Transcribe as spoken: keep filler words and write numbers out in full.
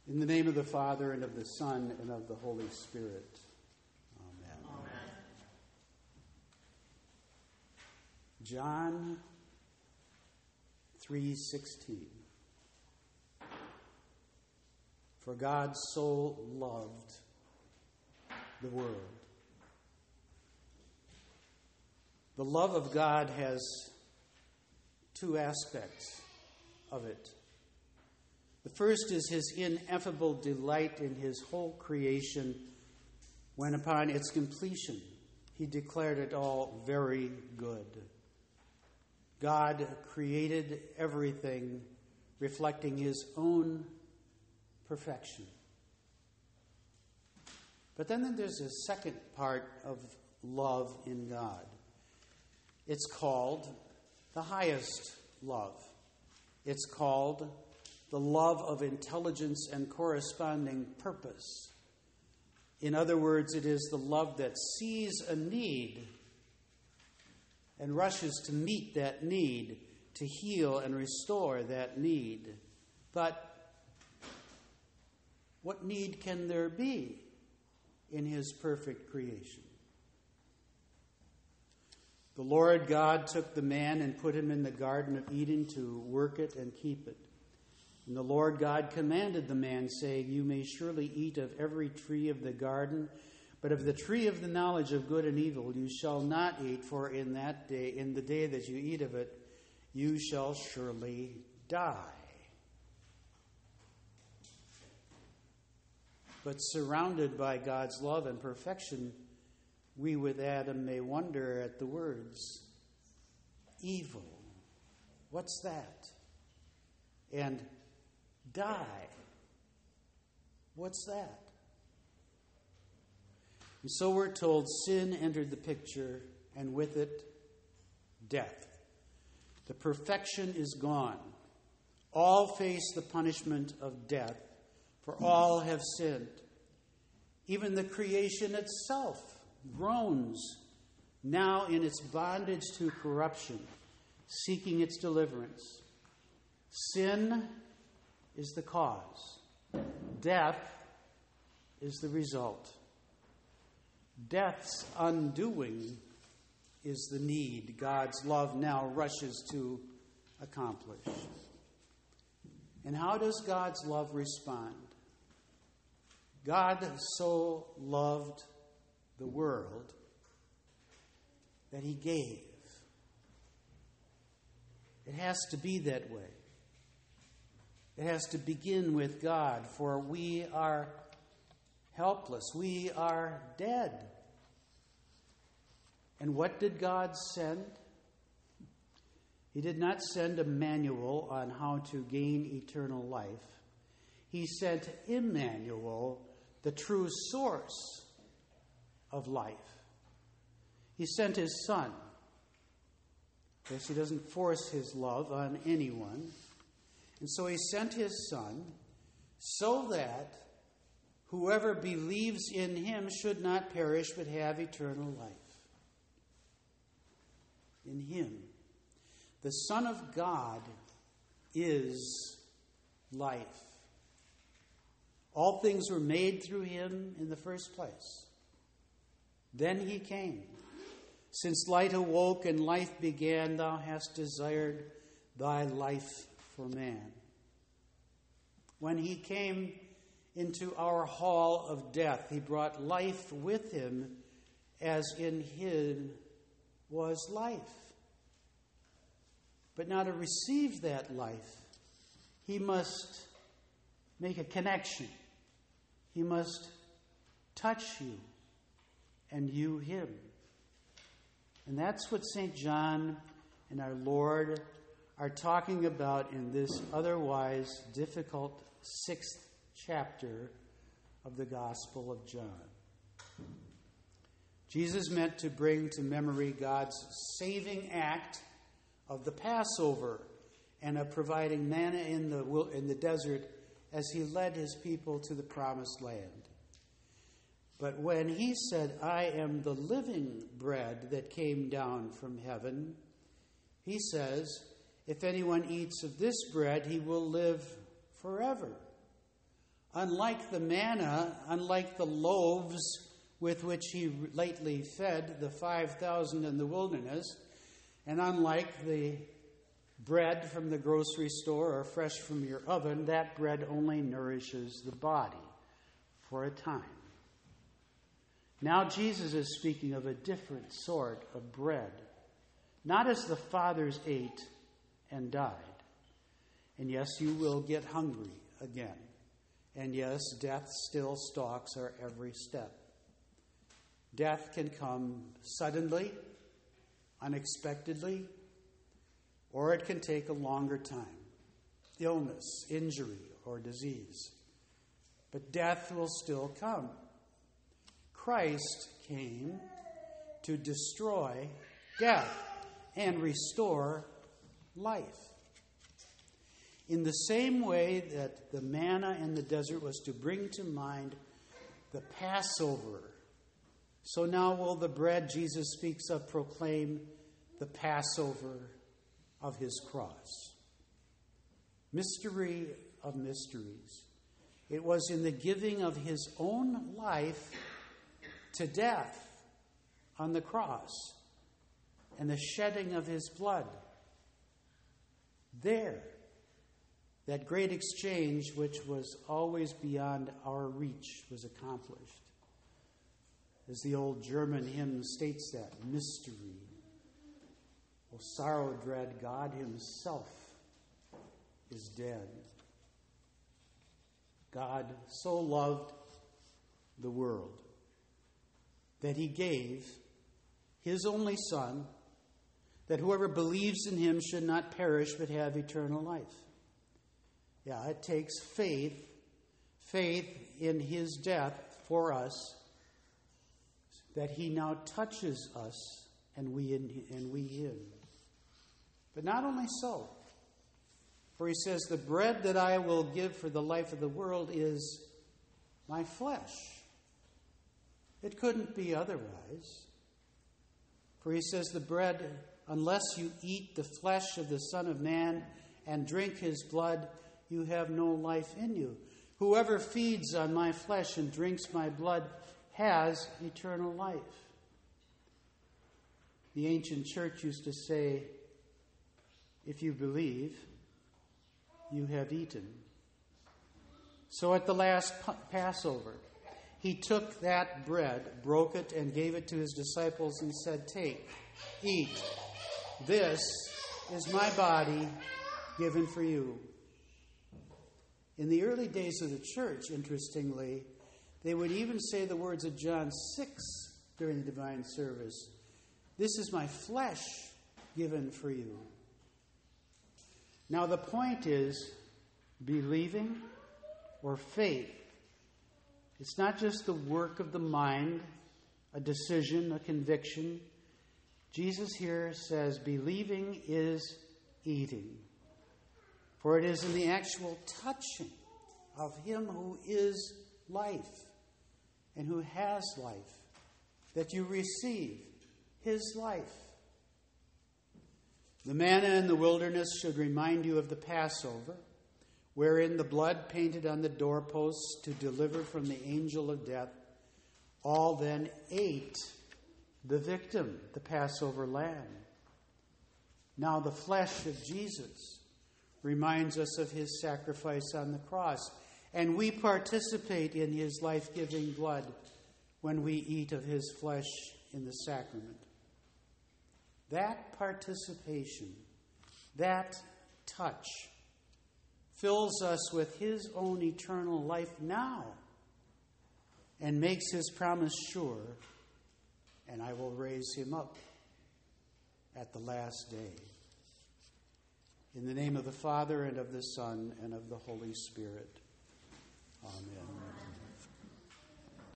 In the name of the Father, and of the Son, and of the Holy Spirit. Amen. Amen. John three sixteen. For God so loved the world. The love of God has two aspects of it. The first is his ineffable delight in his whole creation when upon its completion he declared it all very good. God created everything reflecting his own perfection. But then there's a second part of love in God. It's called the highest love. It's called the love of intelligence and corresponding purpose. In other words, it is the love that sees a need and rushes to meet that need, to heal and restore that need. But what need can there be in his perfect creation? The Lord God took the man and put him in the Garden of Eden to work it and keep it. And the Lord God commanded the man, saying, You may surely eat of every tree of the garden, but of the tree of the knowledge of good and evil you shall not eat, for in that day, in the day that you eat of it, you shall surely die. But surrounded by God's love and perfection, we with Adam may wonder at the words, evil. What's that? And die. What's that? And so we're told sin entered the picture, and with it, death. The perfection is gone. All face the punishment of death, for all have sinned. Even the creation itself groans now in its bondage to corruption, seeking its deliverance. Sin is the cause. Death is the result. Death's undoing is the need God's love now rushes to accomplish. And how does God's love respond? God so loved the world that he gave. It has to be that way. It has to begin with God, for we are helpless. We are dead. And what did God send? He did not send a manual on how to gain eternal life. He sent Emmanuel, the true source of life. He sent his Son. Yes, he doesn't force his love on anyone. And so he sent his Son so that whoever believes in him should not perish but have eternal life. In him. The Son of God is life. All things were made through him in the first place. Then he came. Since light awoke and life began, thou hast desired thy life for man. When he came into our hall of death, he brought life with him, as in him was life. But now to receive that life, he must make a connection. He must touch you, and you him. And that's what Saint John and our Lord are talking about in this otherwise difficult sixth chapter of the Gospel of John. Jesus meant to bring to memory God's saving act of the Passover and of providing manna in the in the desert as he led his people to the promised land. But when he said, I am the living bread that came down from heaven, he says, if anyone eats of this bread, he will live forever. Unlike the manna, unlike the loaves with which he lately fed the five thousand in the wilderness, and unlike the bread from the grocery store or fresh from your oven, that bread only nourishes the body for a time. Now Jesus is speaking of a different sort of bread, not as the fathers ate and died. And yes, you will get hungry again. And yes, death still stalks our every step. Death can come suddenly, unexpectedly, or it can take a longer time. Illness, injury, or disease. But death will still come. Christ came to destroy death and restore life. In the same way that the manna in the desert was to bring to mind the Passover, so now will the bread Jesus speaks of proclaim the Passover of his cross. Mystery of mysteries. It was in the giving of his own life to death on the cross and the shedding of his blood. There, that great exchange, which was always beyond our reach, was accomplished. As the old German hymn states that, mystery. O sorrow dread, God himself is dead. God so loved the world that he gave his only Son, that whoever believes in him should not perish but have eternal life. Yeah, it takes faith, faith in his death for us, that he now touches us and we in, and we him. But not only so, for he says, the bread that I will give for the life of the world is my flesh. It couldn't be otherwise. For he says, the bread, unless you eat the flesh of the Son of Man and drink his blood, you have no life in you. Whoever feeds on my flesh and drinks my blood has eternal life. The ancient church used to say, if you believe, you have eaten. So at the last Passover, he took that bread, broke it, and gave it to his disciples and said, take, eat. This is my body given for you. In the early days of the church, interestingly, they would even say the words of John six during the divine service. This is my flesh given for you. Now the point is believing or faith. It's not just the work of the mind, a decision, a conviction. Jesus here says believing is eating. For it is in the actual touching of him who is life and who has life that you receive his life. The manna in the wilderness should remind you of the Passover, wherein the blood painted on the doorposts to deliver from the angel of death, all then ate the victim, the Passover lamb. Now the flesh of Jesus reminds us of his sacrifice on the cross, and we participate in his life-giving blood when we eat of his flesh in the sacrament. That participation, that touch, fills us with his own eternal life now and makes his promise sure, and I will raise him up at the last day. In the name of the Father, and of the Son, and of the Holy Spirit. Amen.